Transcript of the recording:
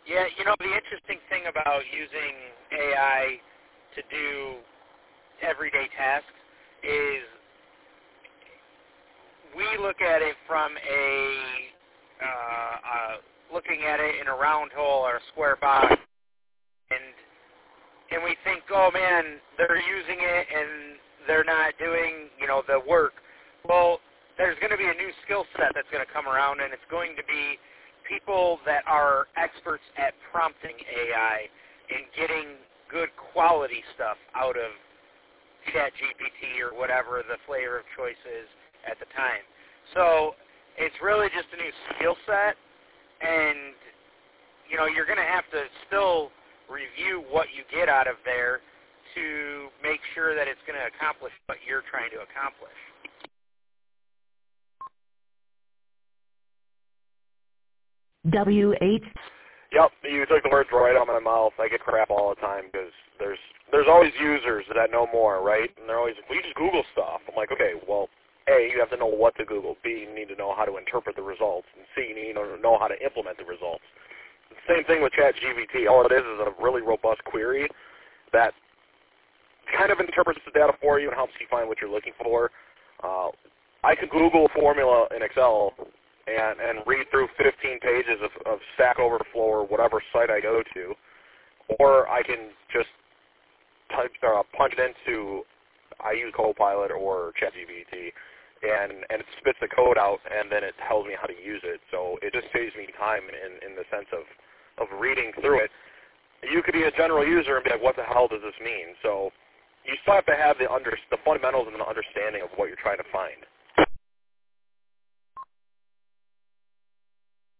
Yeah, the interesting thing about using AI to do everyday tasks is we look at it from looking at it in a round hole or a square box, and we think, oh man, they're using it and they're not doing, the work. Well, there's going to be a new skill set that's going to come around, and it's going to be people that are experts at prompting AI and getting good quality stuff out of ChatGPT or whatever the flavor of choice is at the time. So it's really just a new skill set, and you're going to have to still review what you get out of there to make sure that it's going to accomplish what you're trying to accomplish. W8. Yep, you took the words right out of my mouth. I get crap all the time because there's always users that know more, right? And they're always, well, you just Google stuff. I'm like, okay, well, A, you have to know what to Google. B, you need to know how to interpret the results. And C, you need to know how to implement the results. Same thing with ChatGPT. All it is a really robust query that kind of interprets the data for you and helps you find what you're looking for. I could Google a formula in Excel and read through 15 pages of Stack Overflow or whatever site I go to, or I can just punch it into, I use Copilot or ChatGPT, and it spits the code out, and then it tells me how to use it. So it just saves me time in the sense of reading through it. You could be a general user and be like, what the hell does this mean? So you still have to have the fundamentals and the understanding of what you're trying to find.